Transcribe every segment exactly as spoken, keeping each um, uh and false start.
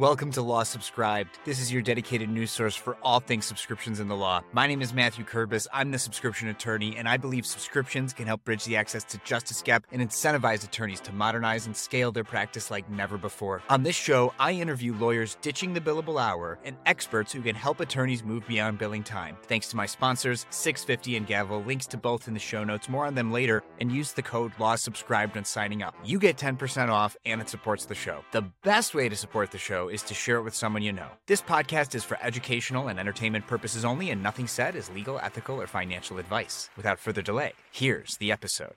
Welcome to Law Subscribed. This is your dedicated news source for all things subscriptions in the law. My name is Matthew Kurbis. I'm the subscription attorney, and I believe subscriptions can help bridge the access to justice gap and incentivize attorneys to modernize and scale their practice like never before. On this show, I interview lawyers ditching the billable hour and experts who can help attorneys move beyond billing time. Thanks to my sponsors, six fifty and Gavel. Links to both in the show notes. More on them later, and use the code LAWSubscribed when signing up. You get ten percent off, and it supports the show. The best way to support the show is to share it with someone you know. This podcast is for educational and entertainment purposes only, and nothing said is legal, ethical, or financial advice. Without further delay, here's the episode.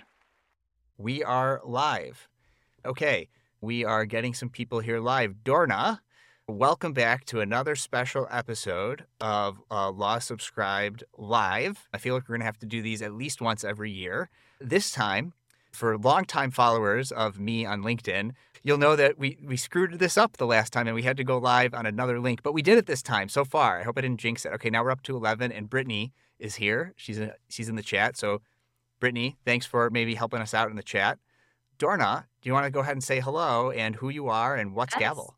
We are live. Okay, we are getting some people here live. Dorna, welcome back to another special episode of uh, Law Subscribed Live. I feel like we're going to have to do these at least once every year. This time, for longtime followers of me on LinkedIn, you'll know that we, we screwed this up the last time and we had to go live on another link, but we did it this time so far. I hope I didn't jinx it. Okay, now we're up to eleven, and Brittany is here. She's in, she's in the chat. So Brittany, thanks for maybe helping us out in the chat. Dorna, do you want to go ahead and say hello and who you are and what's Yes. Gavel?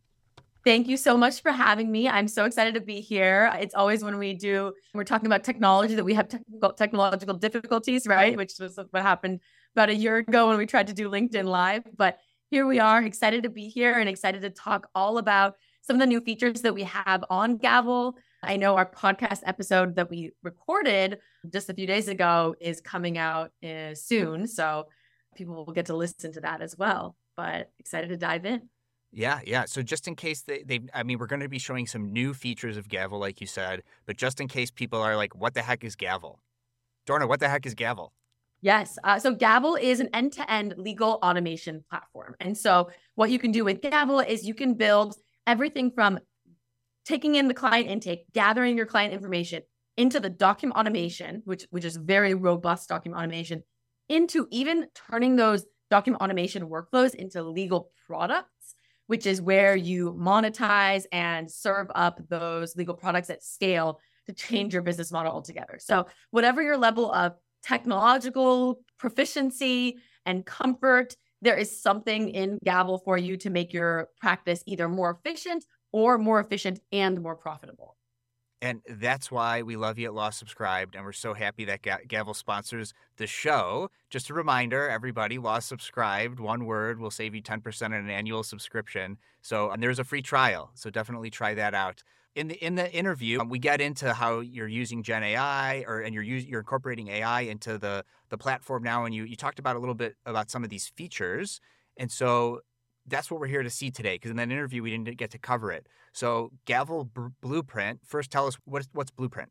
Thank you so much for having me. I'm so excited to be here. It's always when we do, we're talking about technology that we have technical, technological difficulties, right? Which was what happened about a year ago when we tried to do LinkedIn Live. But here we are, excited to be here and excited to talk all about some of the new features that we have on Gavel. I know our podcast episode that we recorded just a few days ago is coming out uh, soon. So people will get to listen to that as well. But excited to dive in. Yeah, yeah. So just in case they, they I mean, we're going to be showing some new features of Gavel, like you said, but just in case people are like, what the heck is Gavel? Dorna, what the heck is Gavel? Yes. Uh, so Gavel is an end-to-end legal automation platform. And so what you can do with Gavel is you can build everything from taking in the client intake, gathering your client information into the document automation, which, which is very robust document automation, into even turning those document automation workflows into legal products, which is where you monetize and serve up those legal products at scale to change your business model altogether. So whatever your level of technological proficiency and comfort, there is something in Gavel for you to make your practice either more efficient or more efficient and more profitable. And that's why we love you at Law Subscribed, and we're so happy that Ga- Gavel sponsors the show. Just a reminder, everybody, Law Subscribed, one word, will save you ten percent on an annual subscription. So and there's a free trial, so definitely try that out. In the in the interview, um, we get into how you're using Gen A I, or and you're using you're incorporating A I into the the platform now, and you you talked about a little bit about some of these features, and so that's what we're here to see today. Because in that interview, we didn't get to cover it. So Gavel B- Blueprint. First, tell us what what's Blueprint.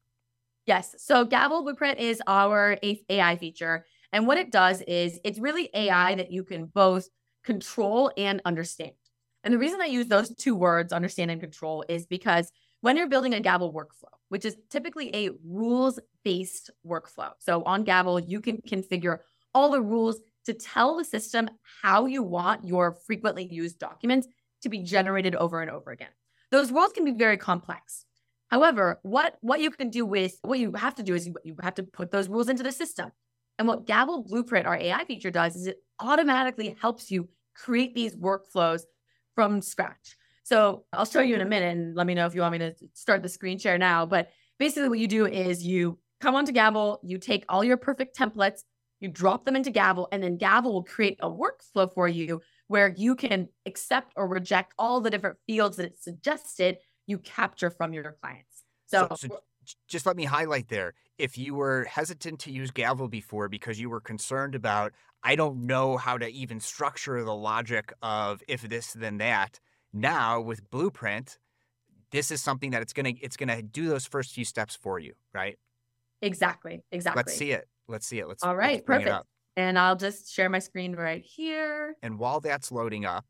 Yes. So Gavel Blueprint is our A I feature, and what it does is it's really A I that you can both control and understand. And the reason I use those two words, understand and control, is because when you're building a Gavel workflow, which is typically a rules-based workflow. So on Gavel, you can configure all the rules to tell the system how you want your frequently used documents to be generated over and over again. Those rules can be very complex. However, what, what you can do with, what you have to do is you, you have to put those rules into the system. And what Gavel Blueprint, our A I feature, does is it automatically helps you create these workflows from scratch. So I'll show you in a minute, and let me know if you want me to start the screen share now. But basically what you do is you come onto Gavel, you take all your perfect templates, you drop them into Gavel, and then Gavel will create a workflow for you where you can accept or reject all the different fields that it suggested you capture from your clients. So, So, so just let me highlight there. If you were hesitant to use Gavel before because you were concerned about, I don't know how to even structure the logic of if this, then that. Now with Blueprint, this is something that it's gonna it's gonna do those first few steps for you, right? Exactly. Exactly. Let's see it. Let's see it. Let's All right. let's bring it Perfect. up. And I'll just share my screen right here. And while that's loading up,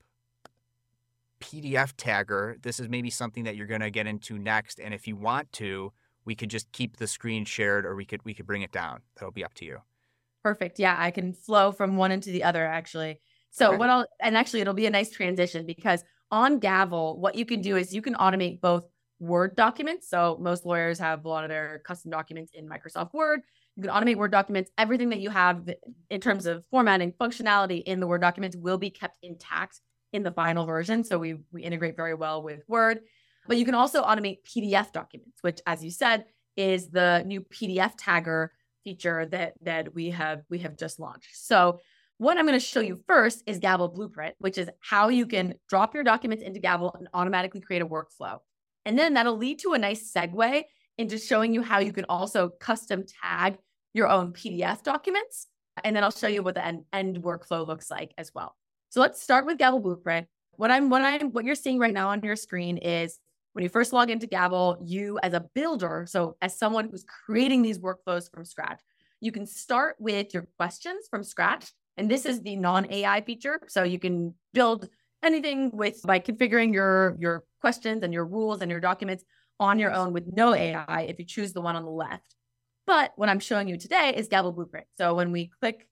P D F tagger, this is maybe something that you're gonna get into next. And if you want to, we could just keep the screen shared, or we could we could bring it down. That'll be up to you. Perfect. Yeah, I can flow from one into the other, actually. So Okay. what I'll, and actually it'll be a nice transition because on Gavel, what you can do is you can automate both Word documents. So most lawyers have a lot of their custom documents in Microsoft Word. You can automate Word documents. Everything that you have in terms of formatting functionality in the Word documents will be kept intact in the final version. So we, we integrate very well with Word. But you can also automate P D F documents, which, as you said, is the new P D F tagger feature that, that we have we have just launched. So what I'm going to show you first is Gabble Blueprint, which is how you can drop your documents into Gabble and automatically create a workflow. And then that'll lead to a nice segue into showing you how you can also custom tag your own P D F documents. And then I'll show you what the end, end workflow looks like as well. So let's start with Gabble Blueprint. What I'm what I'm what you're seeing right now on your screen is when you first log into Gabble, you as a builder, so as someone who's creating these workflows from scratch, you can start with your questions from scratch. And this is the non-A I feature. So you can build anything with by configuring your, your questions and your rules and your documents on your own with no A I if you choose the one on the left. But what I'm showing you today is Gabble Blueprint. So when we click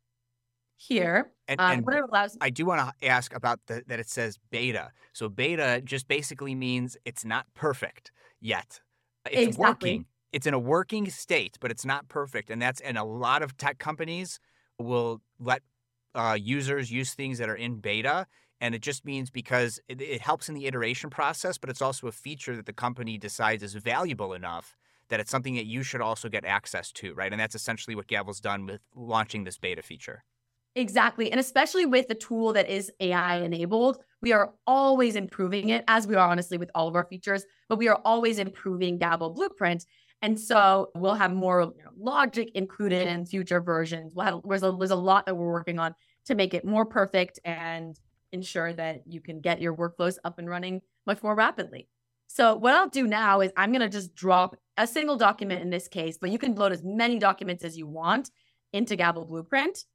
here, And, um, and what it allows I do want to ask about the, that it says beta. So beta just basically means it's not perfect yet. It's exactly. working. It's in a working state, but it's not perfect. And that's and a lot of tech companies will let uh, users use things that are in beta. And it just means because it, it helps in the iteration process, but it's also a feature that the company decides is valuable enough that it's something that you should also get access to, right? And that's essentially what Gabble's done with launching this beta feature. Exactly. And especially with the tool that is A I enabled, we are always improving it, as we are honestly with all of our features, but we are always improving Gabble Blueprint. And so we'll have more you know, logic included in future versions. We'll have, there's, a, there's a lot that we're working on to make it more perfect and ensure that you can get your workflows up and running much more rapidly. So what I'll do now is I'm going to just drop a single document in this case, but you can load as many documents as you want into Gabble Blueprint.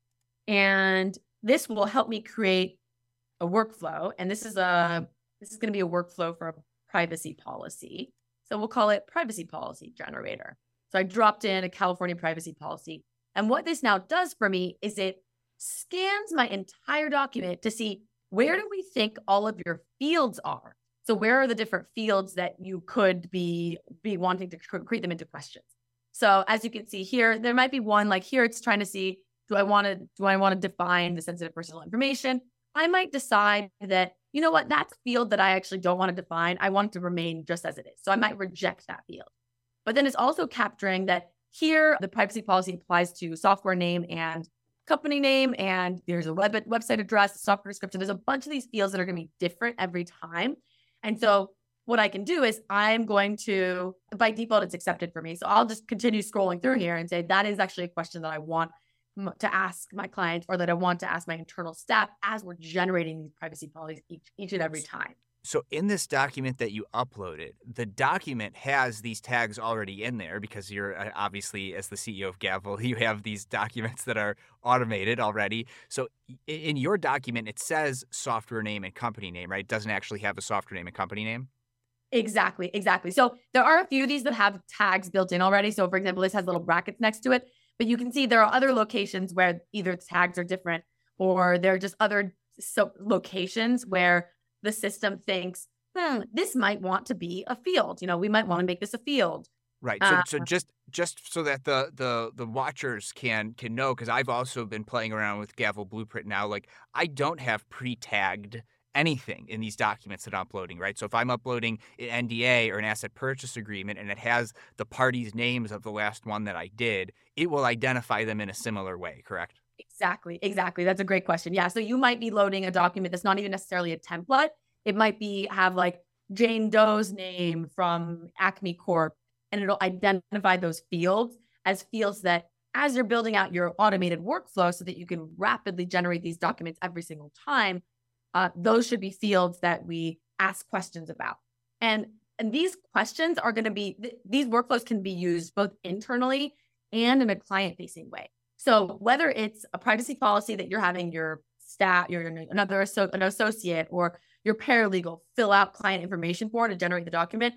And this will help me create a workflow. And this is a this is going to be a workflow for a privacy policy. So we'll call it privacy policy generator. So I dropped in a California privacy policy. And what this now does for me is it scans my entire document to see where do we think all of your fields are. So where are the different fields that you could be, be wanting to create them into questions. So as you can see here, there might be one like here, it's trying to see, do I want to, do I want to define the sensitive personal information? I might decide that, you know what, that's a field that I actually don't want to define. I want it to remain just as it is. So I might reject that field. But then it's also capturing that here, the privacy policy applies to software name and company name, and there's a web website address, software description. There's a bunch of these fields that are going to be different every time. And so what I can do is I'm going to, by default, it's accepted for me. So I'll just continue scrolling through here and say, that is actually a question that I want to ask my client or that I want to ask my internal staff as we're generating these privacy policies each, each and every time. So in this document that you uploaded, the document has these tags already in there because you're uh, obviously, as the C E O of Gabble, you have these documents that are automated already. So in your document, it says software name and company name, right? It doesn't actually have a software name and company name. Exactly, exactly. So there are a few of these that have tags built in already. So for example, this has little brackets next to it, but you can see there are other locations where either tags are different or there are just other so locations where the system thinks, hmm, this might want to be a field. You know, we might want to make this a field. Right. So, Uh, so just just so that the the the watchers can can know, because I've also been playing around with Gabble Blueprint now. Like I don't have pre-tagged anything in these documents that I'm uploading, right? So if I'm uploading an N D A or an asset purchase agreement and it has the parties' names of the last one that I did, it will identify them in a similar way, correct? Exactly, exactly. That's a great question. Yeah. So you might be loading a document that's not even necessarily a template. It might be have like Jane Doe's name from Acme Corp, and it'll identify those fields as fields that as you're building out your automated workflow so that you can rapidly generate these documents every single time, uh, those should be fields that we ask questions about. And, and these questions are going to be, th- these workflows can be used both internally and in a client-facing way. So whether it's a privacy policy that you're having your staff, your another an associate or your paralegal fill out client information for to generate the document,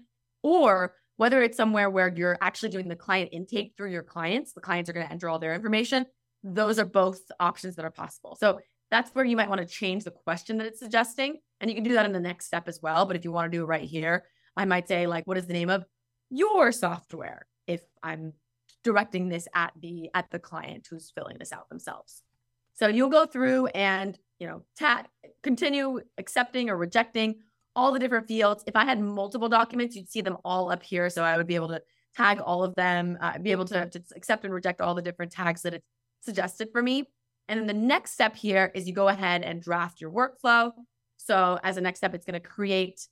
or whether it's somewhere where you're actually doing the client intake through your clients, the clients are going to enter all their information. Those are both options that are possible. So that's where you might want to change the question that it's suggesting. And you can do that in the next step as well. But if you want to do it right here, I might say like, what is the name of your software? If I'm directing this at the at the client who's filling this out themselves. So you'll go through and you know, tag, continue, accepting or rejecting, all the different fields. If I had multiple documents, you'd see them all up here. So I would be able to tag all of them, uh, be able to, to accept and reject all the different tags that it's suggested for me. And then the next step here is you go ahead and draft your workflow. So as a next step, it's going to create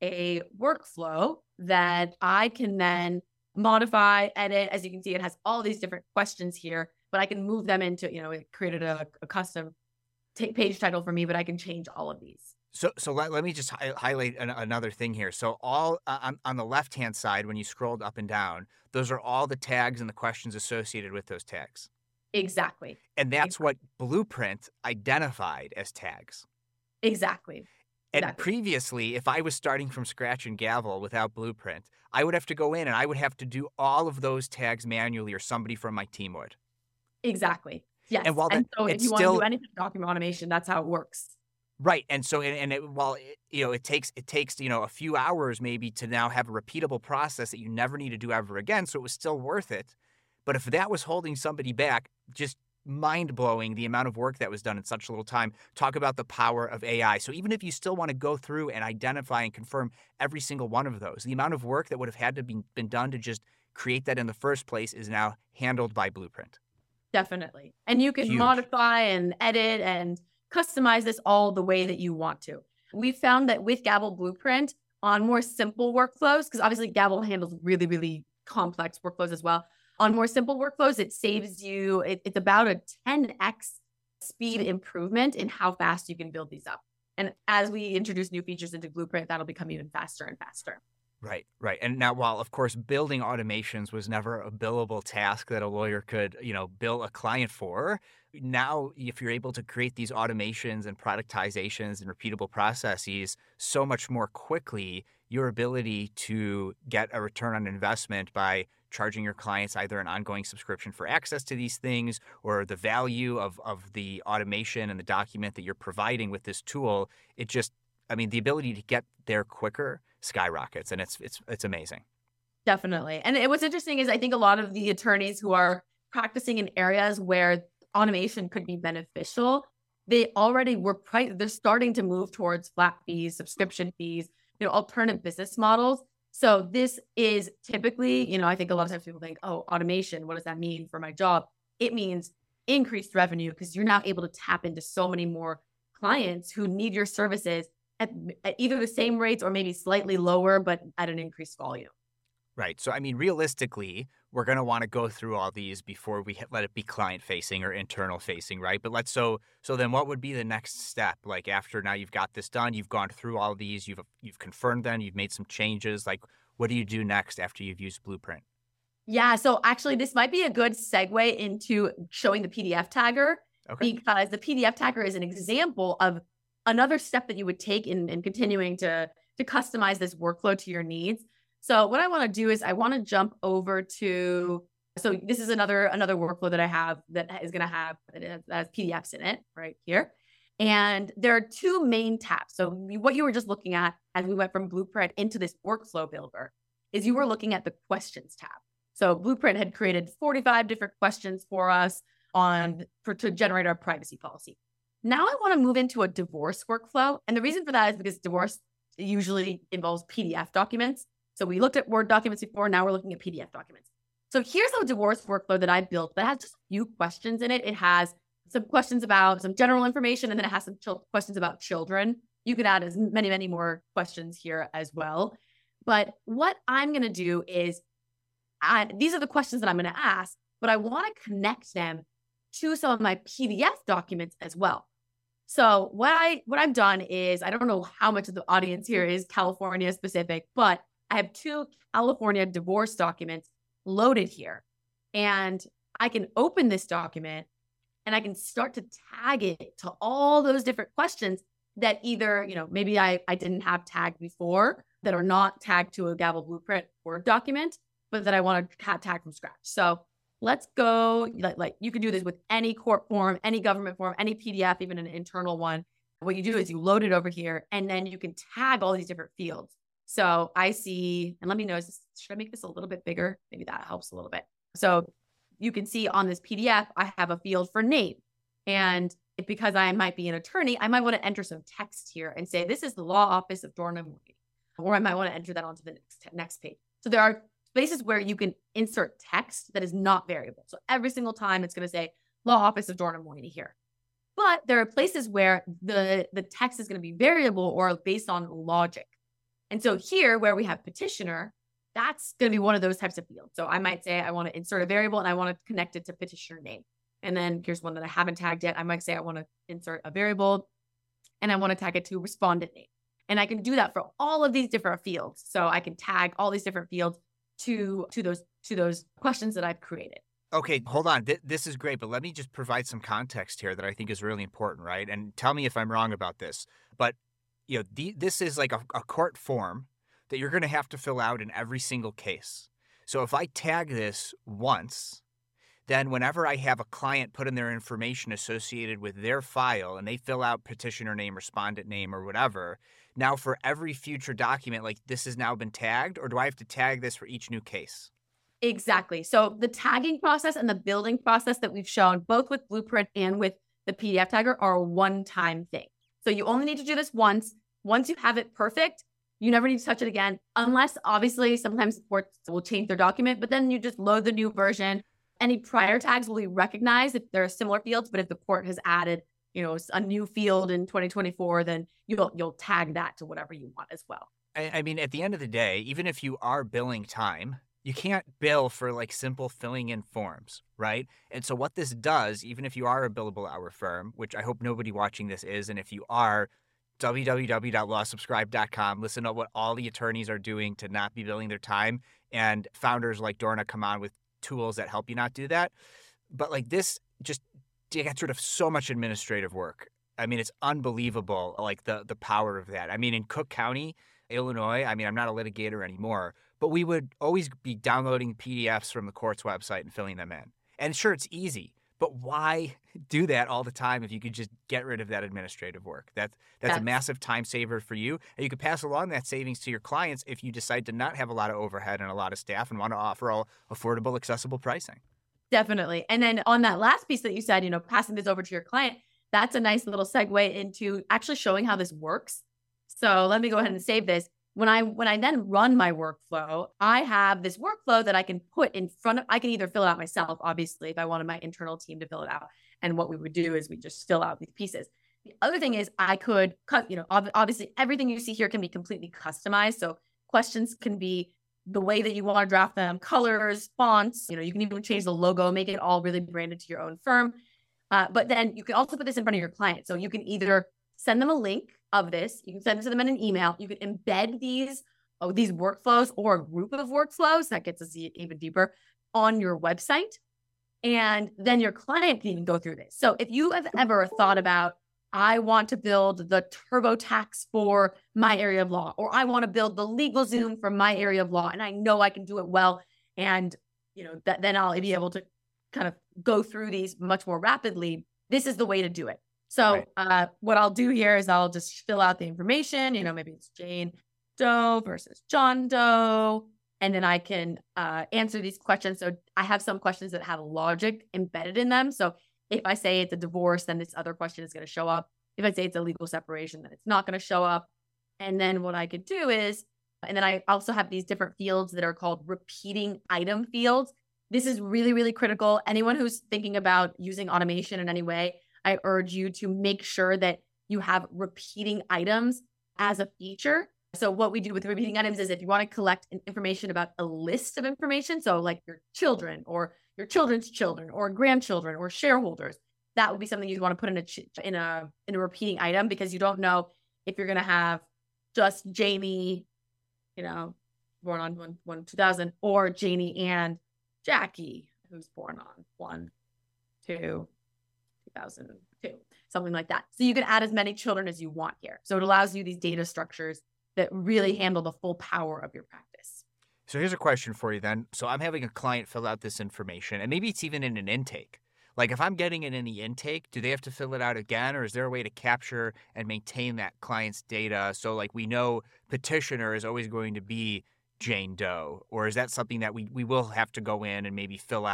a workflow that I can then modify, edit. As you can see, it has all these different questions here, but I can move them into, you know, it created a, a custom t- page title for me, but I can change all of these. So, so let, let me just hi- highlight an, another thing here. So all uh, on, on the left-hand side, when you scrolled up and down, those are all the tags and the questions associated with those tags. Exactly. And that's exactly. what Blueprint identified as tags. Exactly. And exactly. previously, if I was starting from scratch in Gavel without Blueprint, I would have to go in and I would have to do all of those tags manually, or somebody from my team would. Exactly. Yes. And while that, and so if it's you still, want to do anything document automation, that's how it works. Right. And so, and, and it, while, it, you know, it takes, it takes, you know, a few hours maybe to now have a repeatable process that you never need to do ever again. So it was still worth it. But if that was holding somebody back, just mind blowing the amount of work that was done in such a little time. Talk about the power of A I. So even if you still want to go through and identify and confirm every single one of those, the amount of work that would have had to be been done to just create that in the first place is now handled by Blueprint. Definitely. And you can Huge. modify and edit and customize this all the way that you want to. We found that with Gavel Blueprint on more simple workflows, because obviously Gavel handles really, really complex workflows as well. On more simple workflows, it saves you, it, it's about a ten x speed improvement in how fast you can build these up. And as we introduce new features into Blueprint, that'll become even faster and faster. Right, right. And now, while, of course, building automations was never a billable task that a lawyer could, you know, bill a client for, now if you're able to create these automations and productizations and repeatable processes so much more quickly, your ability to get a return on investment by charging your clients either an ongoing subscription for access to these things or the value of, of the automation and the document that you're providing with this tool, it just, I mean, the ability to get there quicker skyrockets, and it's it's it's amazing. Definitely. And it, what's interesting is I think a lot of the attorneys who are practicing in areas where automation could be beneficial, they already were pri- they're starting to move towards flat fees, subscription fees, you know, alternate business models. So this is typically, you know, I think a lot of times people think, oh, automation, what does that mean for my job? It means increased revenue because you're now able to tap into so many more clients who need your services at, at either the same rates or maybe slightly lower, but at an increased volume. Right. So, I mean, realistically, we're going to want to go through all these before we hit, let it be client facing or internal facing, right? But let's, so, so then what would be the next step? Like after now you've got this done, you've gone through all these, you've, you've confirmed them, you've made some changes. Like, what do you do next after you've used Blueprint? Yeah. So actually this might be a good segue into showing the P D F tagger, okay, because the P D F tagger is an example of another step that you would take in, in continuing to, to customize this workflow to your needs. So what I want to do is I want to jump over to, so this is another, another workflow that I have that is going to have, that has P D Fs in it right here. And there are two main tabs. So what you were just looking at as we went from Blueprint into this workflow builder is you were looking at the questions tab. So Blueprint had created forty-five different questions for us on, for, to generate our privacy policy. Now I want to move into a divorce workflow. And the reason for that is because divorce usually involves P D F documents. So we looked at Word documents before, now we're looking at P D F documents. So here's a divorce workflow that I built that has just a few questions in it. It has some questions about some general information, and then it has some ch- questions about children. You could add as many, many more questions here as well. But what I'm going to do is, I, these are the questions that I'm going to ask, but I want to connect them to some of my P D F documents as well. So what I what I've done is, I don't know how much of the audience here is California specific, but I have two California divorce documents loaded here. And I can open this document and I can start to tag it to all those different questions that either, you know, maybe I, I didn't have tagged before, that are not tagged to a Gavel Blueprint Word document, but that I want to have tagged from scratch. So let's go, like, like you can do this with any court form, any government form, any P D F, even an internal one. What you do is you load it over here and then you can tag all these different fields. So I see, and let me know, is this, should I make this a little bit bigger? Maybe that helps a little bit. So you can see on this P D F, I have a field for name. And if because I might be an attorney, I might want to enter some text here and say, this is the law office of Dorna Mooney. Or I might want to enter that onto the next, next page. So there are places where you can insert text that is not variable. So every single time it's going to say law office of Dorna Mooney here. But there are places where the, the text is going to be variable or based on logic. And so here where we have petitioner, that's going to be one of those types of fields. So I might say I want to insert a variable and I want to connect it to petitioner name. And then here's one that I haven't tagged yet. I might say I want to insert a variable and I want to tag it to respondent name. And I can do that for all of these different fields. So I can tag all these different fields to, to those to those questions that I've created. Okay, hold on. Th- this is great, but let me just provide some context here that I think is really important, right? And tell me if I'm wrong about this. But you know, the, this is like a, a court form that you're going to have to fill out in every single case. So if I tag this once, then whenever I have a client put in their information associated with their file and they fill out petitioner name, respondent name, or whatever, now for every future document, like this has now been tagged, or do I have to tag this for each new case? Exactly. So the tagging process and the building process that we've shown both with Blueprint and with the P D F tagger are a one-time thing. So you only need to do this once. Once you have it perfect, you never need to touch it again, unless obviously sometimes courts will change their document, but then you just load the new version. Any prior tags will be recognized if there are similar fields, but if the court has added, you know, a new field in twenty twenty-four, then you'll you'll tag that to whatever you want as well. I, I mean, at the end of the day, even if you are billing time, you can't bill for like simple filling in forms, right? And so what this does, even if you are a billable hour firm, which I hope nobody watching this is, and if you are, w w w dot law subscribe dot com, listen to what all the attorneys are doing to not be billing their time. And founders like Dorna come on with tools that help you not do that. But like this just gets rid of so much administrative work. I mean, it's unbelievable, like the the power of that. I mean, in Cook County, Illinois, I mean, I'm not a litigator anymore, but we would always be downloading P D Fs from the court's website and filling them in. And sure, it's easy, but why do that all the time if you could just get rid of that administrative work? That, that's That's a massive time saver for you. And you could pass along that savings to your clients if you decide to not have a lot of overhead and a lot of staff and want to offer all affordable, accessible pricing. Definitely. And then on that last piece that you said, you know, passing this over to your client, that's a nice little segue into actually showing how this works. So let me go ahead and save this. When I when I then run my workflow, I have this workflow that I can put in front of, I can either fill it out myself, obviously, if I wanted my internal team to fill it out. And what we would do is we just fill out these pieces. The other thing is I could cut, you know, ob- obviously everything you see here can be completely customized. So questions can be the way that you want to draft them, colors, fonts, you know, you can even change the logo, make it all really branded to your own firm. Uh, but then you can also put this in front of your client. So you can either send them a link of this. You can send it to them in an email. You can embed these, oh, these workflows or a group of workflows that gets us even deeper on your website. And then your client can even go through this. So if you have ever thought about, I want to build the TurboTax for my area of law, or I want to build the LegalZoom for my area of law, and I know I can do it well, and you know that then I'll be able to kind of go through these much more rapidly. This is the way to do it. So Right. uh, what I'll do here is I'll just fill out the information. You know, maybe it's Jane Doe versus John Doe. And then I can uh, answer these questions. So I have some questions that have logic embedded in them. So if I say it's a divorce, then this other question is going to show up. If I say it's a legal separation, then it's not going to show up. And then what I could do is, and then I also have these different fields that are called repeating item fields. This is really, really critical. Anyone who's thinking about using automation in any way, I urge you to make sure that you have repeating items as a feature. So what we do with repeating items is if you want to collect information about a list of information, so like your children or your children's children or grandchildren or shareholders, that would be something you'd want to put in a in a in a repeating item, because you don't know if you're going to have just Jamie, you know, born on one, one two thousand, or Janie and Jackie, who's born on one two two thousand two, something like that. So you can add as many children as you want here. So it allows you these data structures that really handle the full power of your practice. So here's a question for you then. So I'm having a client fill out this information, and maybe it's even in an intake. Like if I'm getting it in the intake, do they have to fill it out again, or is there a way to capture and maintain that client's data? So like we know petitioner is always going to be Jane Doe, or is that something that we, we will have to go in and maybe fill out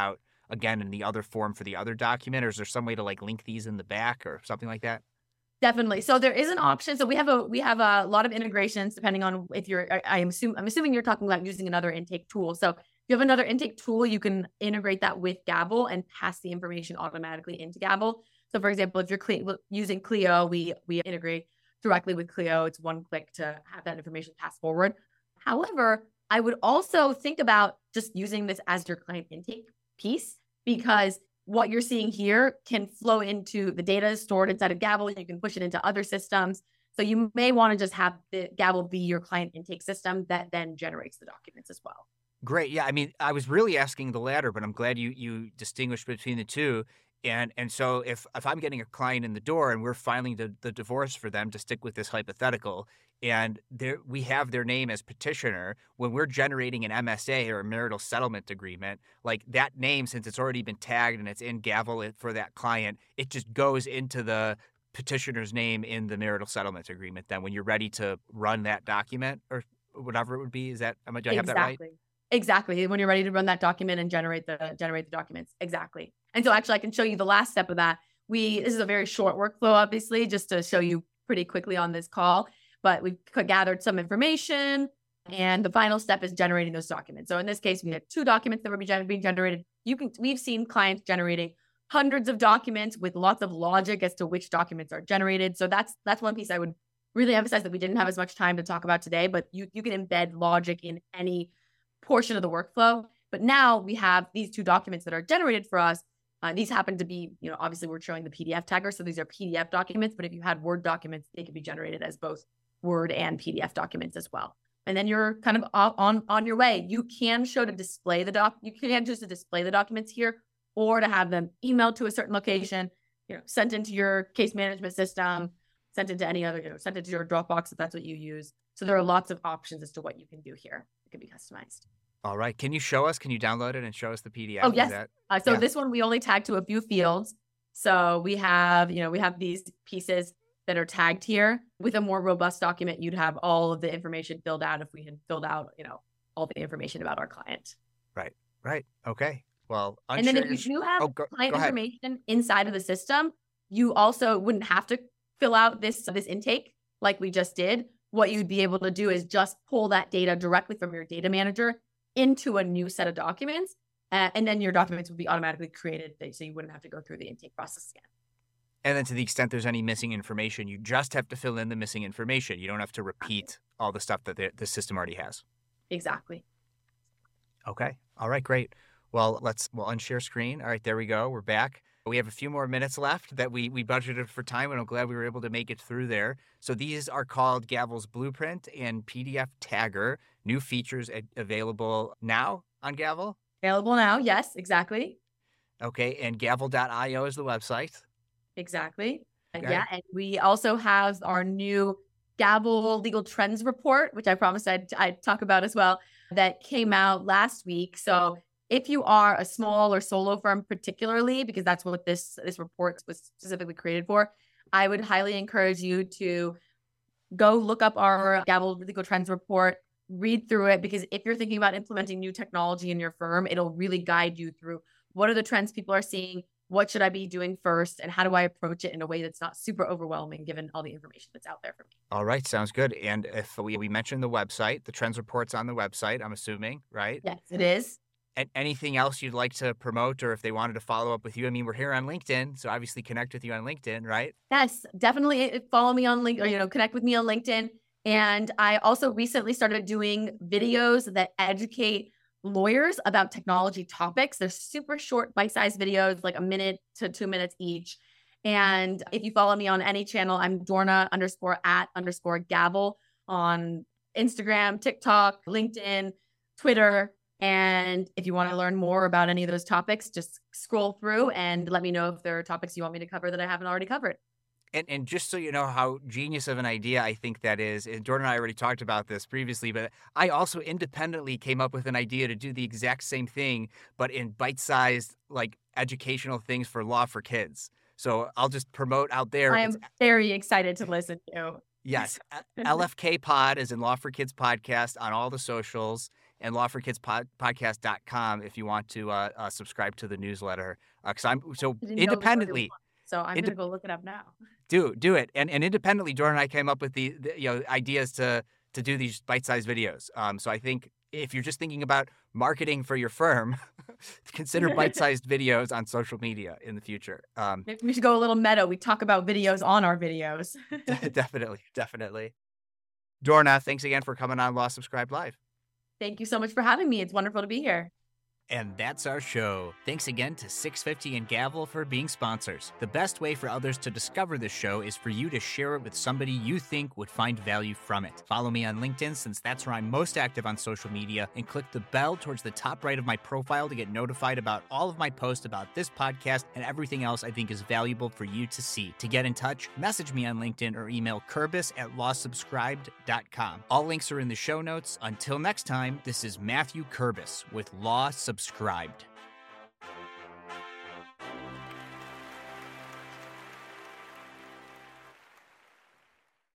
again in the other form for the other document, or is there some way to like link these in the back or something like that? Definitely. So there is an option. So we have a we have a lot of integrations depending on if you're. I, I am assume I'm assuming you're talking about using another intake tool. So if you have another intake tool, you can integrate that with Gavel and pass the information automatically into Gavel. So for example, if you're Cle- using Clio, we we integrate directly with Clio. It's one click to have that information passed forward. However, I would also think about just using this as your client intake piece, because what you're seeing here can flow into the data stored inside of Gavel. You can push it into other systems. So you may want to just have the Gavel be your client intake system that then generates the documents as well. Great. Yeah. I mean, I was really asking the latter, but I'm glad you you distinguished between the two. And and so if if I'm getting a client in the door and we're filing the, the divorce for them, to stick with this hypothetical, and there we have their name as petitioner, when we're generating an M S A or a marital settlement agreement, like that name, since it's already been tagged and it's in Gavel for that client, it just goes into the petitioner's name in the marital settlement agreement. Then when you're ready to run that document or whatever it would be, is that, am I, do I have that right? Exactly. Exactly. When you're ready to run that document and generate the generate the documents. Exactly. And so actually I can show you the last step of that. We this is a very short workflow, obviously, just to show you pretty quickly on this call, but we've gathered some information and the final step is generating those documents. So in this case, we had two documents that were being generated. You can we've seen clients generating hundreds of documents with lots of logic as to which documents are generated. So that's that's one piece I would really emphasize that we didn't have as much time to talk about today, but you you can embed logic in any portion of the workflow. But now we have these two documents that are generated for us. Uh, these happen to be, you know, obviously we're showing the P D F tagger. So these are P D F documents, but if you had Word documents, they could be generated as both Word and P D F documents as well. And then you're kind of on, on your way. You can show to display the doc. You can choose to display the documents here or to have them emailed to a certain location, you know, sent into your case management system, sent into any other, you know, sent into your Dropbox if that's what you use. So there are lots of options as to what you can do here. It can be customized. All right. Can you show us? Can you download it and show us the P D F? Oh, yes. That, uh, so yeah. This one, we only tag to a few fields. So we have, you know, we have these pieces that are tagged here. With a more robust document, you'd have all of the information filled out if we had filled out, you know, all the information about our client. Right. Right. Okay. Well, and then if you do have oh, go, client go information inside of the system, you also wouldn't have to fill out this, this intake like we just did. What you'd be able to do is just pull that data directly from your data manager into a new set of documents, uh, and then your documents would be automatically created, so you wouldn't have to go through the intake process again. And then to the extent there's any missing information, you just have to fill in the missing information. You don't have to repeat all the stuff that the, the system already has. Exactly. Okay. All right, great. Well, let's, we'll unshare screen. All right, there we go. We're back. We have a few more minutes left that we, we budgeted for time, and I'm glad we were able to make it through there. So these are called Gavel's Blueprint and P D F Tagger. New features a- available now on Gavel? Available now, yes, exactly. Okay, and gavel dot io is the website. Exactly. Okay. Yeah, and we also have our new Gavel Legal Trends Report, which I promised I'd, I'd talk about as well, that came out last week. So if you are a small or solo firm particularly, because that's what this, this report was specifically created for, I would highly encourage you to go look up our Gavel Legal Trends Report, read through it, because if you're thinking about implementing new technology in your firm, it'll really guide you through what are the trends people are seeing, what should I be doing first, and how do I approach it in a way that's not super overwhelming given all the information that's out there for me. All right, sounds good. And if we, we mentioned the website, the trends report's on the website, I'm assuming, right? Yes, it is. And anything else you'd like to promote, or if they wanted to follow up with you? I mean, we're here on LinkedIn, so obviously connect with you on LinkedIn, right? Yes, definitely follow me on LinkedIn, or, you know, connect with me on LinkedIn. And I also recently started doing videos that educate lawyers about technology topics. They're super short, bite-sized videos, like a minute to two minutes each. And if you follow me on any channel, I'm Dorna underscore at underscore Gavel on Instagram, TikTok, LinkedIn, Twitter. And if you want to learn more about any of those topics, just scroll through and let me know if there are topics you want me to cover that I haven't already covered. And and just so you know how genius of an idea I think that is, and Dorna and I already talked about this previously, but I also independently came up with an idea to do the exact same thing, but in bite-sized, like, educational things for law for kids. So I'll just promote out there. I am it's, very excited to listen to. Yes. L F K Pod is in Law for Kids podcast on all the socials. and law for kids podcast dot com if you want to uh, uh, subscribe to the newsletter. Because uh, I'm so independently. So I'm inde- going to go look it up now. Do do it. And and independently, Dora and I came up with the, the you know ideas to to do these bite-sized videos. Um, so I think if you're just thinking about marketing for your firm, consider bite-sized videos on social media in the future. Um, Maybe we should go a little meta. We talk about videos on our videos. Definitely, definitely. Dorna, thanks again for coming on Law Subscribed Live. Thank you so much for having me. It's wonderful to be here. And that's our show. Thanks again to six fifty and Gavel for being sponsors. The best way for others to discover this show is for you to share it with somebody you think would find value from it. Follow me on LinkedIn, since that's where I'm most active on social media, and click the bell towards the top right of my profile to get notified about all of my posts about this podcast and everything else I think is valuable for you to see. To get in touch, message me on LinkedIn or email Kurbis at law subscribed dot com. All links are in the show notes. Until next time, this is Matthew Kurbis with Law Subscribed.